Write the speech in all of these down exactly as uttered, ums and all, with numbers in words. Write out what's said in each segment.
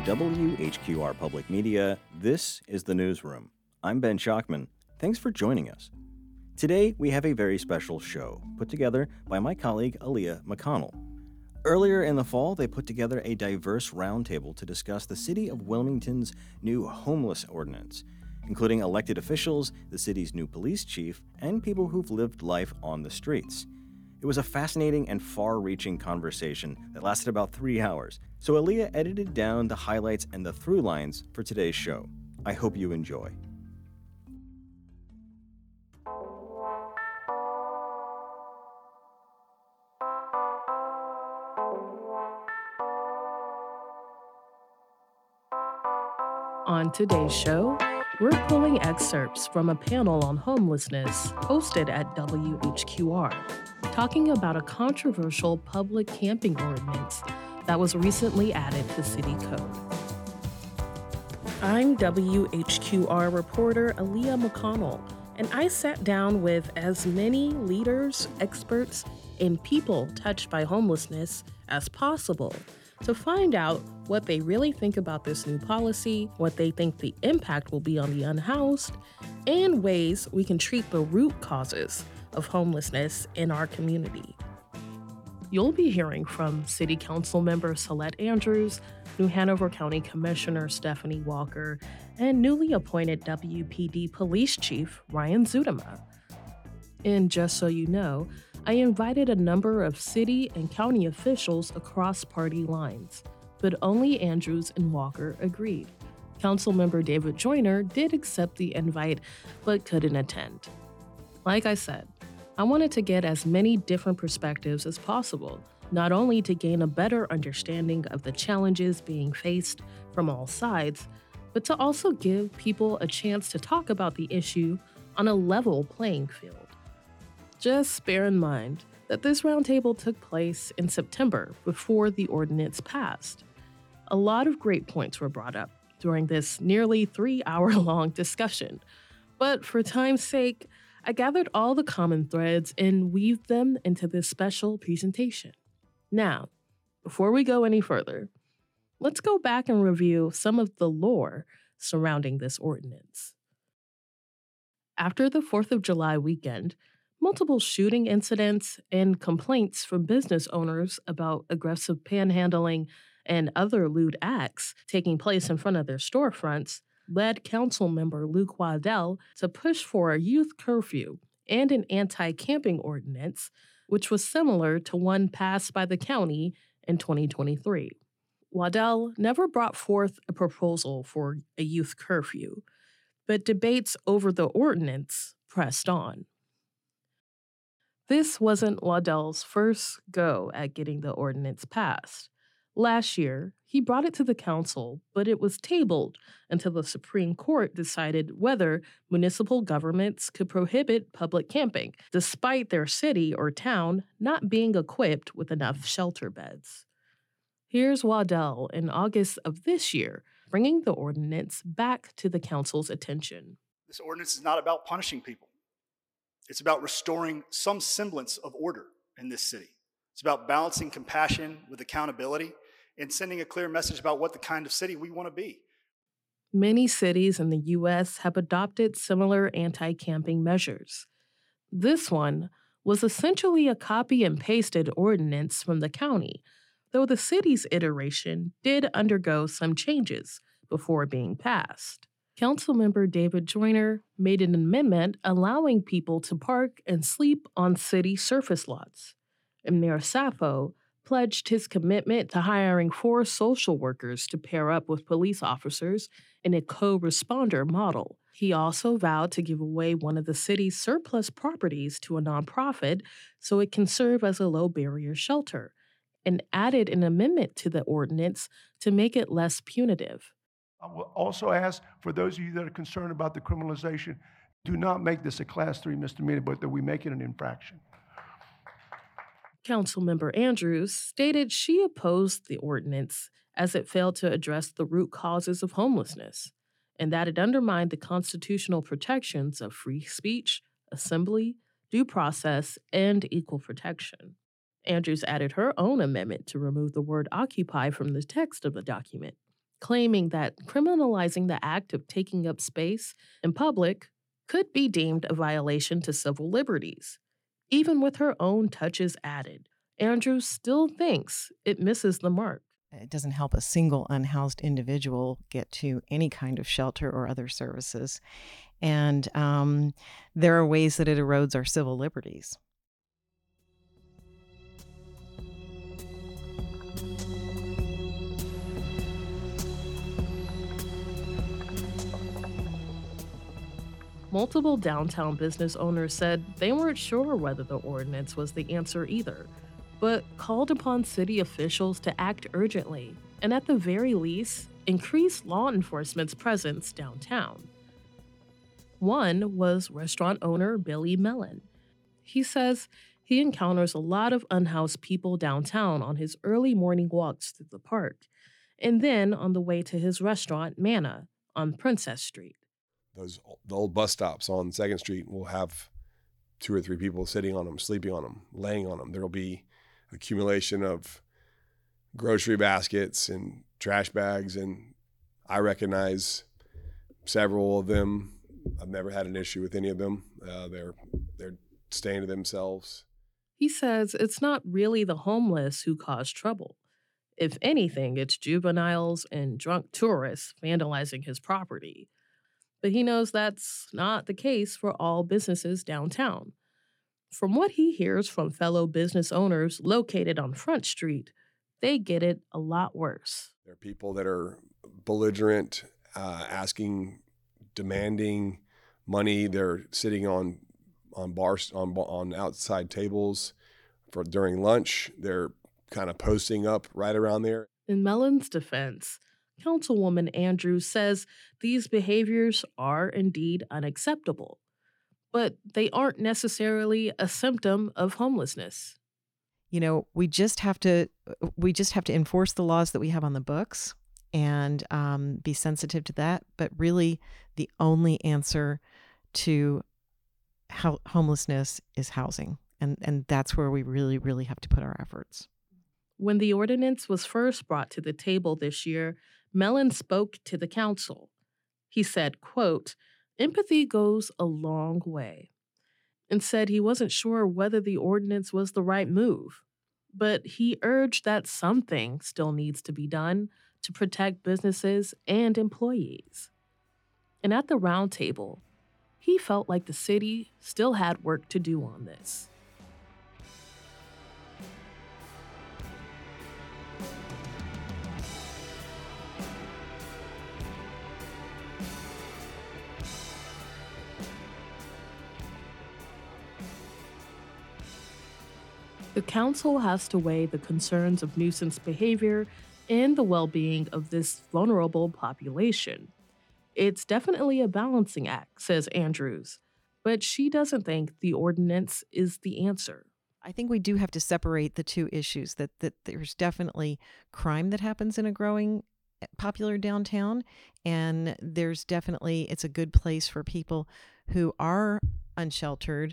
W H Q R Public Media, this is The Newsroom. I'm Ben Schachman. Thanks for joining us. Today, we have a very special show put together by my colleague Aaliyah McConnell. Earlier in the fall, they put together a diverse roundtable to discuss the city of Wilmington's new homeless ordinance, including elected officials, the city's new police chief, and people who've lived life on the streets. It was a fascinating and far-reaching conversation that lasted about three hours, so Aaliyah edited down the highlights and the through lines for today's show. I hope you enjoy. On today's show, we're pulling excerpts from a panel on homelessness hosted at W H Q R, talking about a controversial public camping ordinance that was recently added to City Code. I'm W H Q R reporter Aaliyah McConnell, and I sat down with as many leaders, experts, and people touched by homelessness as possible to find out what they really think about this new policy, what they think the impact will be on the unhoused, and ways we can treat the root causes of homelessness in our community. You'll be hearing from City Council member Celeste Andrews, New Hanover County Commissioner Stephanie Walker, and newly appointed W P D Police Chief Ryan Zuidema. And just so you know, I invited a number of city and county officials across party lines, but only Andrews and Walker agreed. Councilmember David Joyner did accept the invite, but couldn't attend. Like I said, I wanted to get as many different perspectives as possible, not only to gain a better understanding of the challenges being faced from all sides, but to also give people a chance to talk about the issue on a level playing field. Just bear in mind that this roundtable took place in September before the ordinance passed. A lot of great points were brought up during this nearly three-hour-long discussion, but for time's sake, I gathered all the common threads and weaved them into this special presentation. Now, before we go any further, let's go back and review some of the lore surrounding this ordinance. After the fourth of July weekend, multiple shooting incidents and complaints from business owners about aggressive panhandling and other lewd acts taking place in front of their storefronts led Councilmember Luke Waddell to push for a youth curfew and an anti-camping ordinance, which was similar to one passed by the county in twenty twenty-three. Waddell never brought forth a proposal for a youth curfew, but debates over the ordinance pressed on. This wasn't Waddell's first go at getting the ordinance passed. Last year, he brought it to the council, but it was tabled until the Supreme Court decided whether municipal governments could prohibit public camping, despite their city or town not being equipped with enough shelter beds. Here's Waddell in August of this year, bringing the ordinance back to the council's attention. This ordinance is not about punishing people. It's about restoring some semblance of order in this city. It's about balancing compassion with accountability and sending a clear message about what the kind of city we want to be. Many cities in the U S have adopted similar anti-camping measures. This one was essentially a copy and pasted ordinance from the county, though the city's iteration did undergo some changes before being passed. Councilmember David Joyner made an amendment allowing people to park and sleep on city surface lots. And Mayor Sappho pledged his commitment to hiring four social workers to pair up with police officers in a co-responder model. He also vowed to give away one of the city's surplus properties to a nonprofit so it can serve as a low-barrier shelter, and added an amendment to the ordinance to make it less punitive. I will also ask for those of you that are concerned about the criminalization, do not make this a class three misdemeanor, but that we make it an infraction. Councilmember Andrews stated she opposed the ordinance as it failed to address the root causes of homelessness, and that it undermined the constitutional protections of free speech, assembly, due process, and equal protection. Andrews added her own amendment to remove the word occupy from the text of the document, claiming that criminalizing the act of taking up space in public could be deemed a violation to civil liberties. Even with her own touches added, Andrews still thinks it misses the mark. It doesn't help a single unhoused individual get to any kind of shelter or other services. And um, there are ways that it erodes our civil liberties. Multiple downtown business owners said they weren't sure whether the ordinance was the answer either, but called upon city officials to act urgently and, at the very least, increase law enforcement's presence downtown. One was restaurant owner Billy Mellon. He says he encounters a lot of unhoused people downtown on his early morning walks through the park, and then on the way to his restaurant, Manna, on Princess Street. Those the old bus stops on Second Street will have two or three people sitting on them, sleeping on them, laying on them. There'll be accumulation of grocery baskets and trash bags, and I recognize several of them. I've never had an issue with any of them. Uh, they're they're staying to themselves. He says it's not really the homeless who cause trouble. If anything, it's juveniles and drunk tourists vandalizing his property. But he knows that's not the case for all businesses downtown. From what he hears from fellow business owners located on Front Street, they get it a lot worse. There are people that are belligerent, uh, asking, demanding money. They're sitting on on bars on on outside tables for during lunch. They're kind of posting up right around there. In Mellon's defense, Councilwoman Andrews says these behaviors are indeed unacceptable, but they aren't necessarily a symptom of homelessness. You know, we just have to we just have to enforce the laws that we have on the books and um, be sensitive to that. But really, the only answer to ho- homelessness is housing, and and that's where we really, really have to put our efforts. When the ordinance was first brought to the table this year, Mellon spoke to the council. He said, quote, "Empathy goes a long way," and said he wasn't sure whether the ordinance was the right move. But he urged that something still needs to be done to protect businesses and employees. And at the roundtable, he felt like the city still had work to do on this. The council has to weigh the concerns of nuisance behavior and the well-being of this vulnerable population. It's definitely a balancing act, says Andrews, but she doesn't think the ordinance is the answer. I think we do have to separate the two issues, that, that there's definitely crime that happens in a growing popular downtown, and there's definitely, it's a good place for people who are unsheltered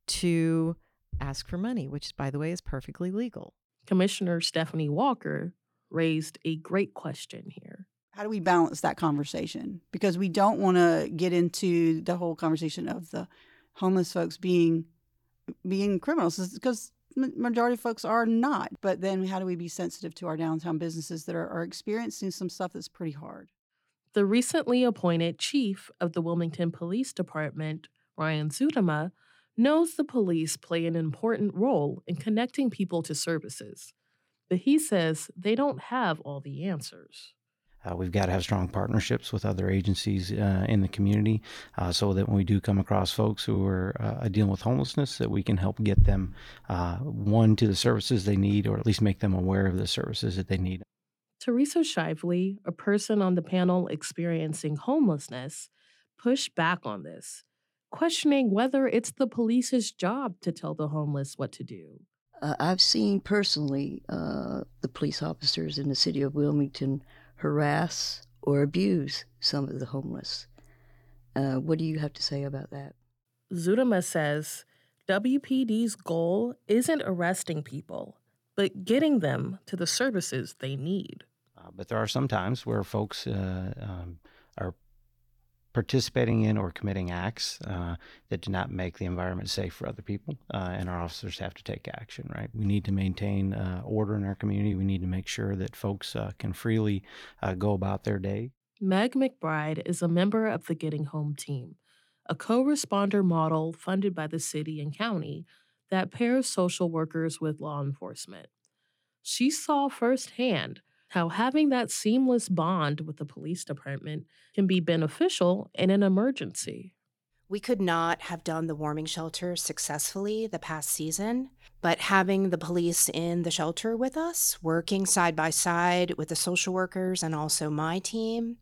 to ask for money, which, by the way, is perfectly legal. Commissioner Stephanie Walker raised a great question here. How do we balance that conversation? Because we don't want to get into the whole conversation of the homeless folks being being criminals, because majority of folks are not. But then how do we be sensitive to our downtown businesses that are, are experiencing some stuff that's pretty hard? The recently appointed chief of the Wilmington Police Department, Ryan Zutema, knows the police play an important role in connecting people to services, but he says they don't have all the answers. Uh, we've got to have strong partnerships with other agencies uh, in the community uh, so that when we do come across folks who are uh, dealing with homelessness, that we can help get them, uh, one, to the services they need, or at least make them aware of the services that they need. Teresa Shively, a person on the panel experiencing homelessness, pushed back on this, questioning whether it's the police's job to tell the homeless what to do. Uh, I've seen personally uh, the police officers in the city of Wilmington harass or abuse some of the homeless. Uh, what do you have to say about that? Zutema says W P D's goal isn't arresting people, but getting them to the services they need. Uh, but there are some times where folks uh, um, are participating in or committing acts uh, that do not make the environment safe for other people, uh, and our officers have to take action, right? We need to maintain uh, order in our community. We need to make sure that folks uh, can freely uh, go about their day. Meg McBride is a member of the Getting Home team, a co-responder model funded by the city and county that pairs social workers with law enforcement. She saw firsthand how having that seamless bond with the police department can be beneficial in an emergency. We could not have done the warming shelter successfully the past season, but having the police in the shelter with us, working side by side with the social workers and also my team,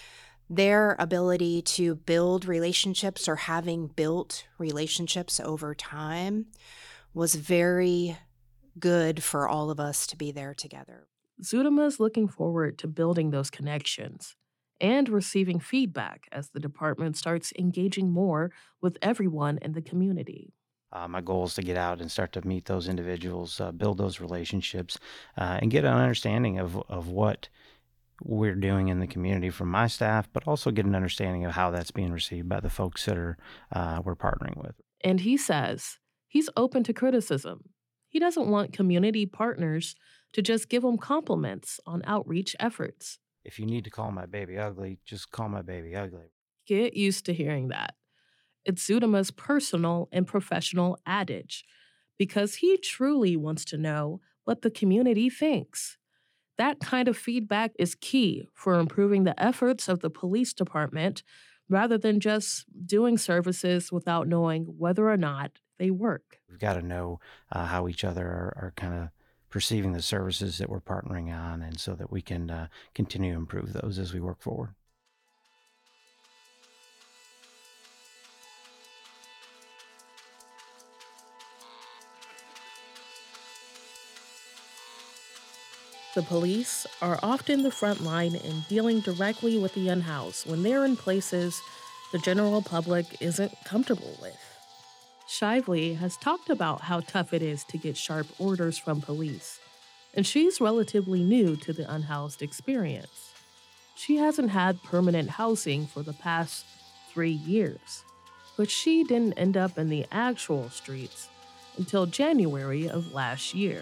their ability to build relationships or having built relationships over time was very good for all of us to be there together. Zudema is looking forward to building those connections and receiving feedback as the department starts engaging more with everyone in the community. Uh, my goal is to get out and start to meet those individuals, uh, build those relationships, uh, and get an understanding of, of what we're doing in the community from my staff, but also get an understanding of how that's being received by the folks that are uh, we're partnering with. And he says he's open to criticism. He doesn't want community partners to just give him compliments on outreach efforts. If you need to call my baby ugly, just call my baby ugly. Get used to hearing that. It's Zudema's personal and professional adage, because he truly wants to know what the community thinks. That kind of feedback is key for improving the efforts of the police department rather than just doing services without knowing whether or not they work. We've got to know uh, how each other are, are kind of perceiving the services that we're partnering on, and so that we can uh, continue to improve those as we work forward. The police are often the front line in dealing directly with the unhoused when they're in places the general public isn't comfortable with. Shively has talked about how tough it is to get sharp orders from police, and she's relatively new to the unhoused experience. She hasn't had permanent housing for the past three years, but she didn't end up in the actual streets until January of last year.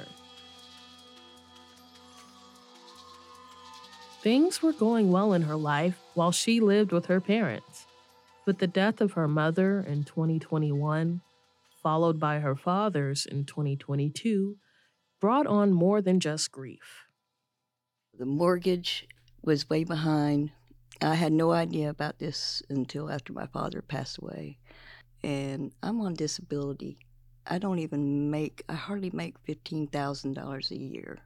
Things were going well in her life while she lived with her parents, but the death of her mother in twenty twenty-one, followed by her father's in twenty twenty-two, brought on more than just grief. The mortgage was way behind. I had no idea about this until after my father passed away. And I'm on disability. I don't even make, I hardly make fifteen thousand dollars a year.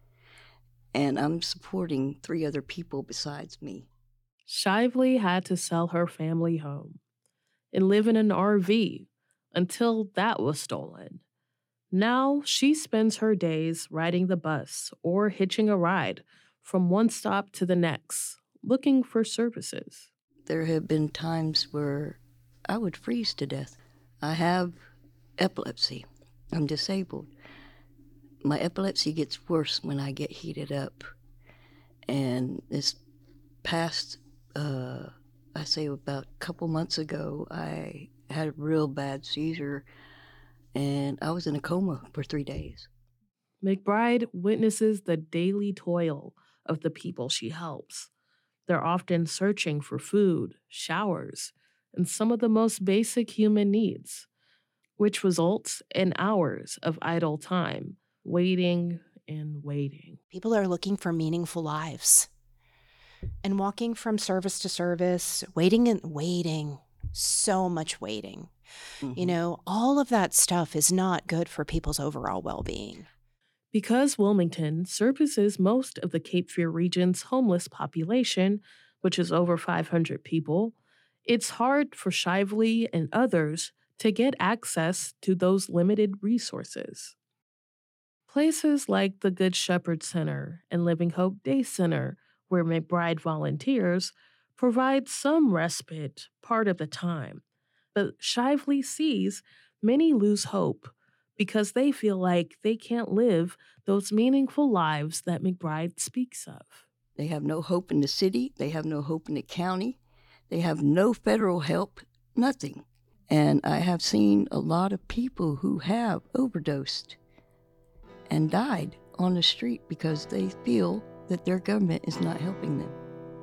And I'm supporting three other people besides me. Shively had to sell her family home and live in an R V until that was stolen. Now she spends her days riding the bus or hitching a ride from one stop to the next, looking for services. There have been times where I would freeze to death. I have epilepsy. I'm disabled. My epilepsy gets worse when I get heated up. And this past, uh, I say about a couple months ago, I had a real bad seizure, and I was in a coma for three days. McBride witnesses the daily toil of the people she helps. They're often searching for food, showers, and some of the most basic human needs, which results in hours of idle time, waiting and waiting. People are looking for meaningful lives. And walking from service to service, waiting and waiting, so much waiting. Mm-hmm. You know, all of that stuff is not good for people's overall well-being. Because Wilmington services most of the Cape Fear region's homeless population, which is over five hundred people, it's hard for Shively and others to get access to those limited resources. Places like the Good Shepherd Center and Living Hope Day Center, where McBride volunteers, provide some respite part of the time. But Shively sees many lose hope because they feel like they can't live those meaningful lives that McBride speaks of. They have no hope in the city. They have no hope in the county. They have no federal help, nothing. And I have seen a lot of people who have overdosed and died on the street because they feel that their government is not helping them.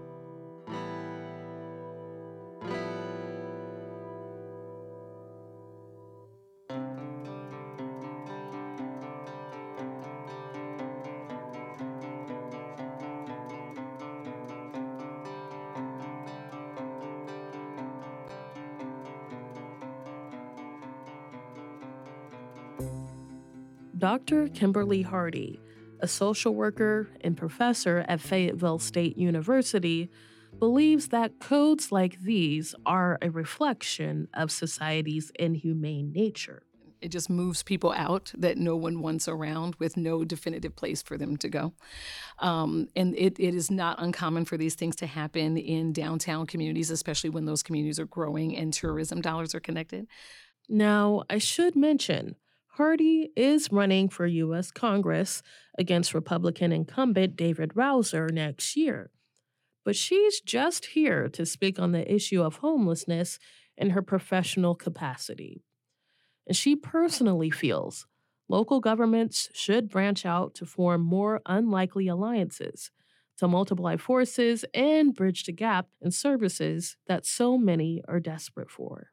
Doctor Kimberly Hardy, a social worker and professor at Fayetteville State University, believes that codes like these are a reflection of society's inhumane nature. It just moves people out that no one wants around with no definitive place for them to go. Um, and it, it is not uncommon for these things to happen in downtown communities, especially when those communities are growing and tourism dollars are connected. Now, I should mention, Hardy is running for U S Congress against Republican incumbent David Rouzer next year. But she's just here to speak on the issue of homelessness in her professional capacity. And she personally feels local governments should branch out to form more unlikely alliances, to multiply forces and bridge the gap in services that so many are desperate for.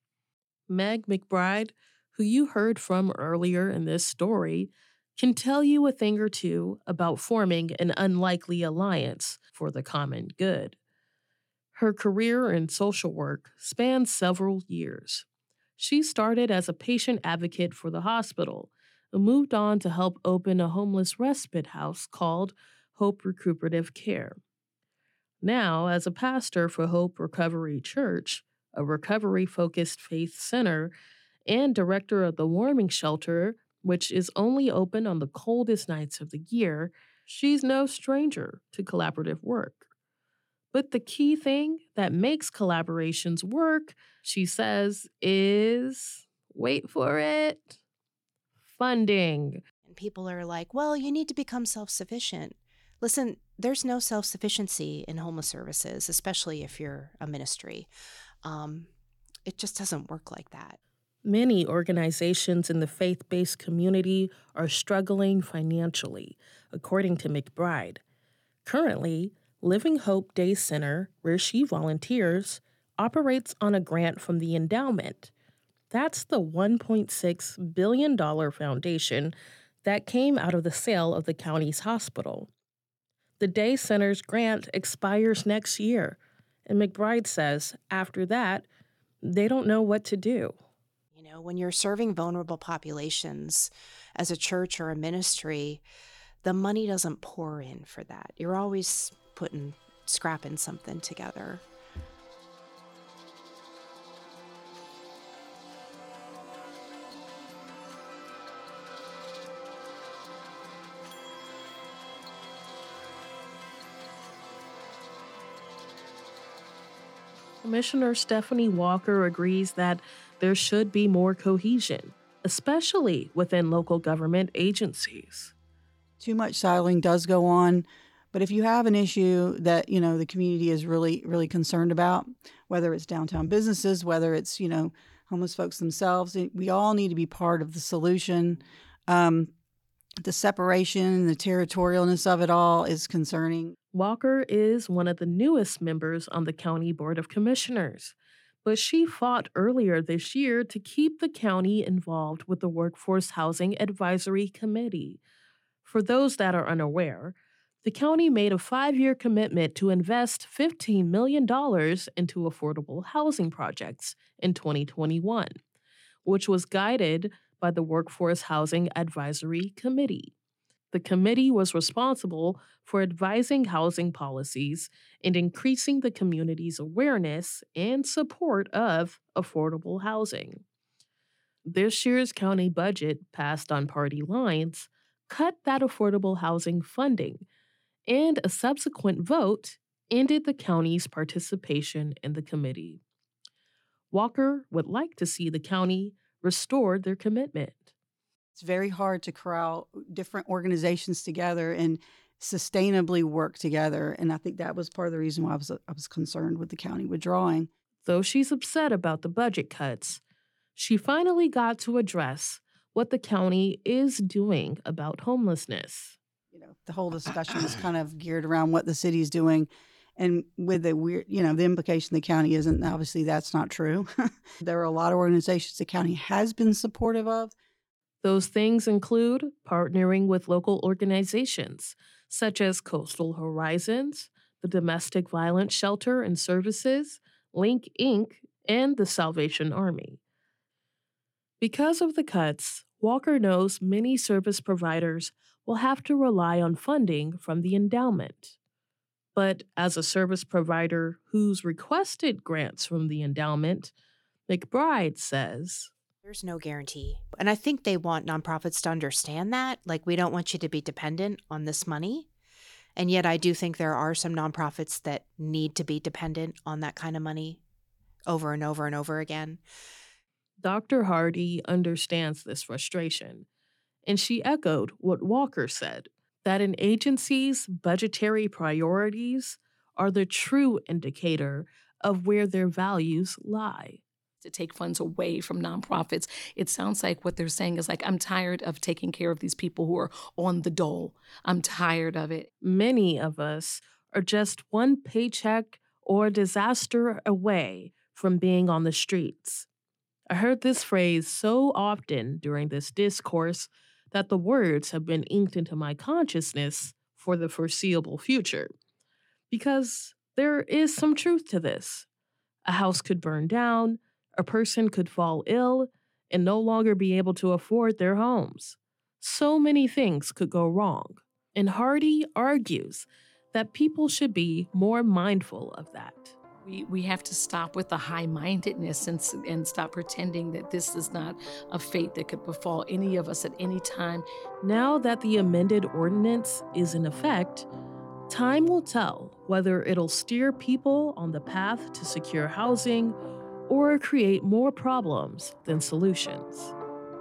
Meg McBride, who you heard from earlier in this story, can tell you a thing or two about forming an unlikely alliance for the common good. Her career in social work spans several years. She started as a patient advocate for the hospital and moved on to help open a homeless respite house called Hope Recuperative Care. Now, as a pastor for Hope Recovery Church, a recovery-focused faith center, and director of the warming shelter, which is only open on the coldest nights of the year, she's no stranger to collaborative work. But the key thing that makes collaborations work, she says, is, wait for it, funding. And people are like, well, you need to become self-sufficient. Listen, there's no self-sufficiency in homeless services, especially if you're a ministry. Um, it just doesn't work like that. Many organizations in the faith-based community are struggling financially, according to McBride. Currently, Living Hope Day Center, where she volunteers, operates on a grant from the endowment. That's the one point six billion dollars foundation that came out of the sale of the county's hospital. The Day Center's grant expires next year, and McBride says after that, they don't know what to do. You know, when you're serving vulnerable populations as a church or a ministry, the money doesn't pour in for that. You're always putting, scrapping something together. Commissioner Stephanie Walker agrees that there should be more cohesion, especially within local government agencies. Too much siloing does go on, but if you have an issue that, you know, the community is really, really concerned about, whether it's downtown businesses, whether it's, you know, homeless folks themselves, we all need to be part of the solution. Um, the separation, the territorialness of it all is concerning. Walker is one of the newest members on the County Board of Commissioners, but she fought earlier this year to keep the county involved with the Workforce Housing Advisory Committee. For those that are unaware, the county made a five-year commitment to invest fifteen million dollars into affordable housing projects in twenty twenty-one, which was guided by the Workforce Housing Advisory Committee. The committee was responsible for advising housing policies and increasing the community's awareness and support of affordable housing. This year's county budget, passed on party lines, cut that affordable housing funding, and a subsequent vote ended the county's participation in the committee. Walker would like to see the county restore their commitment. It's very hard to corral different organizations together and sustainably work together. And I think that was part of the reason why I was I was concerned with the county withdrawing. Though she's upset about the budget cuts, she finally got to address what the county is doing about homelessness. You know, the whole discussion is kind of geared around what the city's doing. And with the weird, you know, the implication the county isn't, obviously that's not true. There are a lot of organizations the county has been supportive of. Those things include partnering with local organizations such as Coastal Horizons, the Domestic Violence Shelter and Services, Link Incorporated, and the Salvation Army. Because of the cuts, Walker knows many service providers will have to rely on funding from the endowment. But as a service provider who's requested grants from the endowment, McBride says, there's no guarantee. And I think they want nonprofits to understand that. Like, we don't want you to be dependent on this money. And yet I do think there are some nonprofits that need to be dependent on that kind of money over and over and over again. Doctor Hardy understands this frustration, and she echoed what Walker said, that an agency's budgetary priorities are the true indicator of where their values lie. To take funds away from nonprofits, it sounds like what they're saying is like, I'm tired of taking care of these people who are on the dole. I'm tired of it. Many of us are just one paycheck or disaster away from being on the streets. I heard this phrase so often during this discourse that the words have been inked into my consciousness for the foreseeable future. Because there is some truth to this. A house could burn down, a person could fall ill, and no longer be able to afford their homes. So many things could go wrong. And Hardy argues that people should be more mindful of that. We we have to stop with the high-mindedness and, and stop pretending that this is not a fate that could befall any of us at any time. Now that the amended ordinance is in effect, time will tell whether it'll steer people on the path to secure housing or create more problems than solutions.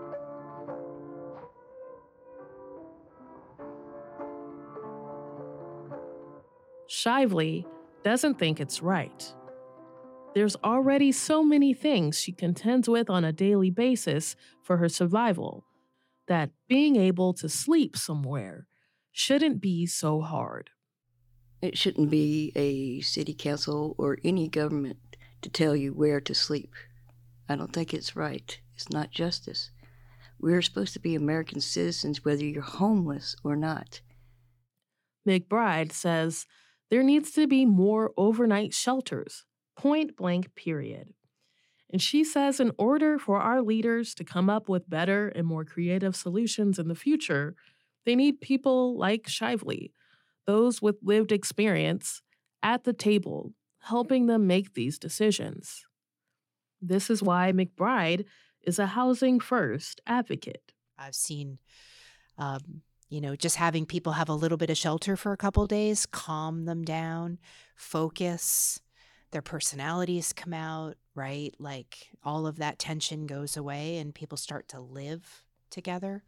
Shively doesn't think it's right. There's already so many things she contends with on a daily basis for her survival that being able to sleep somewhere shouldn't be so hard. It shouldn't be a city council or any government to tell you where to sleep. I don't think it's right. It's not justice. We're supposed to be American citizens whether you're homeless or not. McBride says there needs to be more overnight shelters, point blank period. And she says in order for our leaders to come up with better and more creative solutions in the future, they need people like Shively, those with lived experience, at the table, helping them make these decisions. This is why McBride is a housing first advocate. I've seen, um, you know, just having people have a little bit of shelter for a couple days, calm them down, focus, their personalities come out, right? Like all of that tension goes away and people start to live together.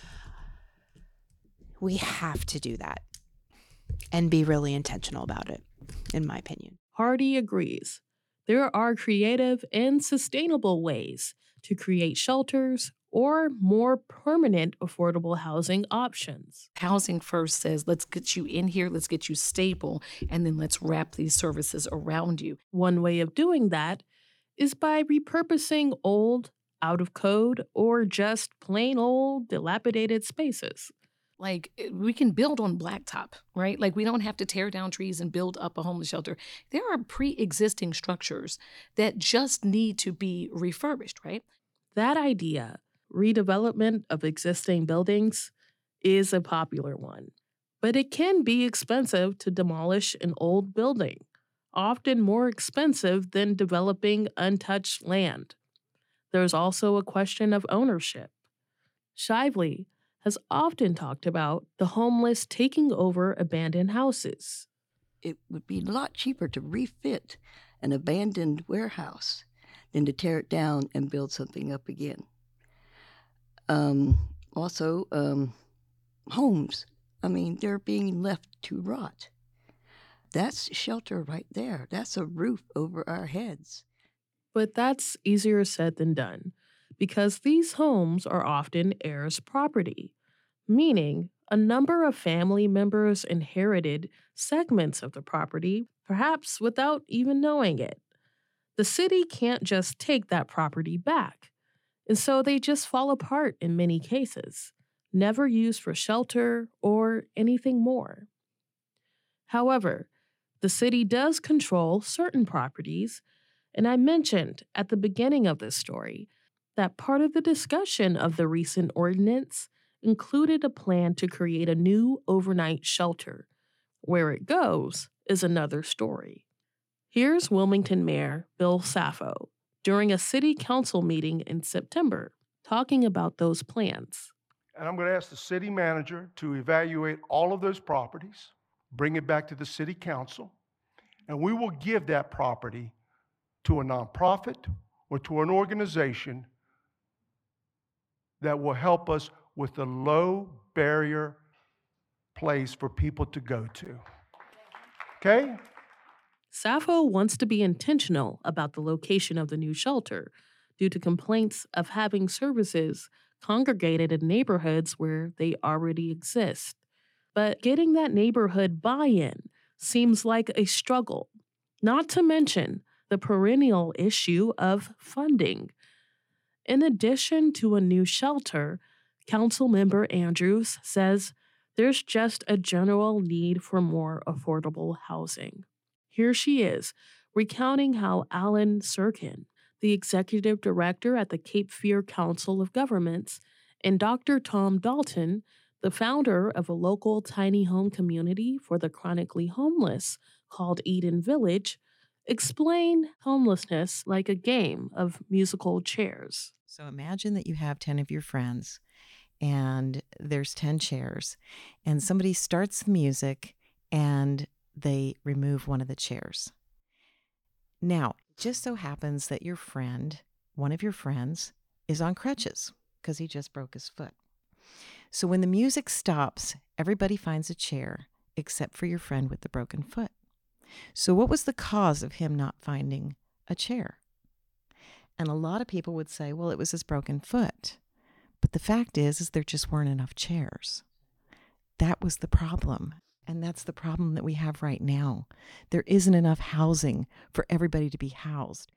We have to do that and be really intentional about it, in my opinion. Hardy agrees. There are creative and sustainable ways to create shelters or more permanent affordable housing options. Housing First says, let's get you in here, let's get you stable, and then let's wrap these services around you. One way of doing that is by repurposing old, out of code, or just plain old dilapidated spaces. Like, we can build on blacktop, right? Like, we don't have to tear down trees and build up a homeless shelter. There are pre-existing structures that just need to be refurbished, right? That idea, redevelopment of existing buildings, is a popular one. But it can be expensive to demolish an old building, often more expensive than developing untouched land. There's also a question of ownership. Shively has often talked about the homeless taking over abandoned houses. It would be a lot cheaper to refit an abandoned warehouse than to tear it down and build something up again. Um, also, um, homes. I mean, they're being left to rot. That's shelter right there. That's a roof over our heads. But that's easier said than done, because these homes are often heirs' property, meaning a number of family members inherited segments of the property, perhaps without even knowing it. The city can't just take that property back, and so they just fall apart in many cases, never used for shelter or anything more. However, the city does control certain properties, and I mentioned at the beginning of this story that part of the discussion of the recent ordinance included a plan to create a new overnight shelter. Where it goes is another story. Here's Wilmington Mayor Bill Saffo during a city council meeting in September talking about those plans. And I'm going to ask the city manager to evaluate all of those properties, bring it back to the city council, and we will give that property to a nonprofit or to an organization that will help us with a low barrier place for people to go to. Okay? Saffo wants to be intentional about the location of the new shelter due to complaints of having services congregated in neighborhoods where they already exist. But getting that neighborhood buy-in seems like a struggle, not to mention the perennial issue of funding. In addition to a new shelter, Councilmember Andrews says there's just a general need for more affordable housing. Here she is, recounting how Alan Sirkin, the executive director at the Cape Fear Council of Governments, and Doctor Tom Dalton, the founder of a local tiny home community for the chronically homeless called Eden Village, explain homelessness like a game of musical chairs. So imagine that you have ten of your friends and there's ten chairs, and somebody starts the music and they remove one of the chairs. Now, it just so happens that your friend, one of your friends, is on crutches because he just broke his foot. So when the music stops, everybody finds a chair except for your friend with the broken foot. So what was the cause of him not finding a chair? And a lot of people would say, well, it was his broken foot. But the fact is, is there just weren't enough chairs. That was the problem. And that's the problem that we have right now. There isn't enough housing for everybody to be housed.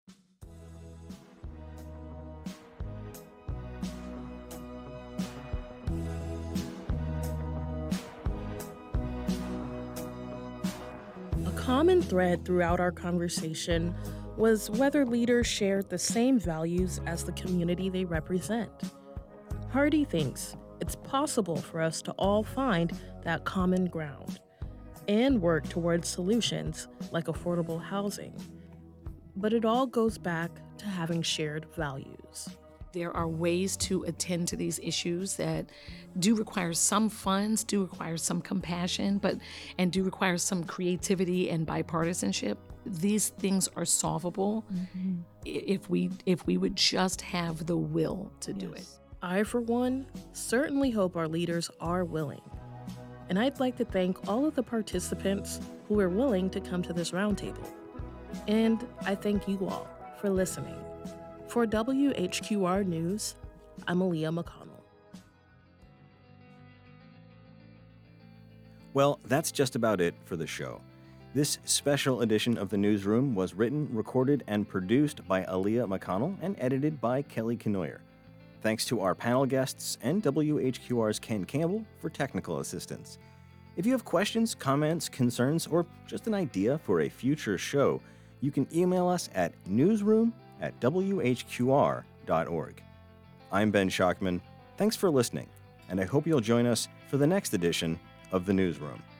A common thread throughout our conversation was whether leaders shared the same values as the community they represent. Hardy thinks it's possible for us to all find that common ground and work towards solutions like affordable housing. But it all goes back to having shared values. There are ways to attend to these issues that do require some funds, do require some compassion, but and do require some creativity and bipartisanship. These things are solvable mm-hmm. if we if we would just have the will to yes. do it. I, for one, certainly hope our leaders are willing. And I'd like to thank all of the participants who were willing to come to this roundtable. And I thank you all for listening. For W H Q R News, I'm Aaliyah McConnell. Well, that's just about it for the show. This special edition of The Newsroom was written, recorded, and produced by Aaliyah McConnell and edited by Kelly Kenoyer. Thanks to our panel guests and W H Q R's Ken Campbell for technical assistance. If you have questions, comments, concerns, or just an idea for a future show, you can email us at newsroom at w h q r dot org. I'm Ben Schachtman. Thanks for listening, and I hope you'll join us for the next edition of The Newsroom.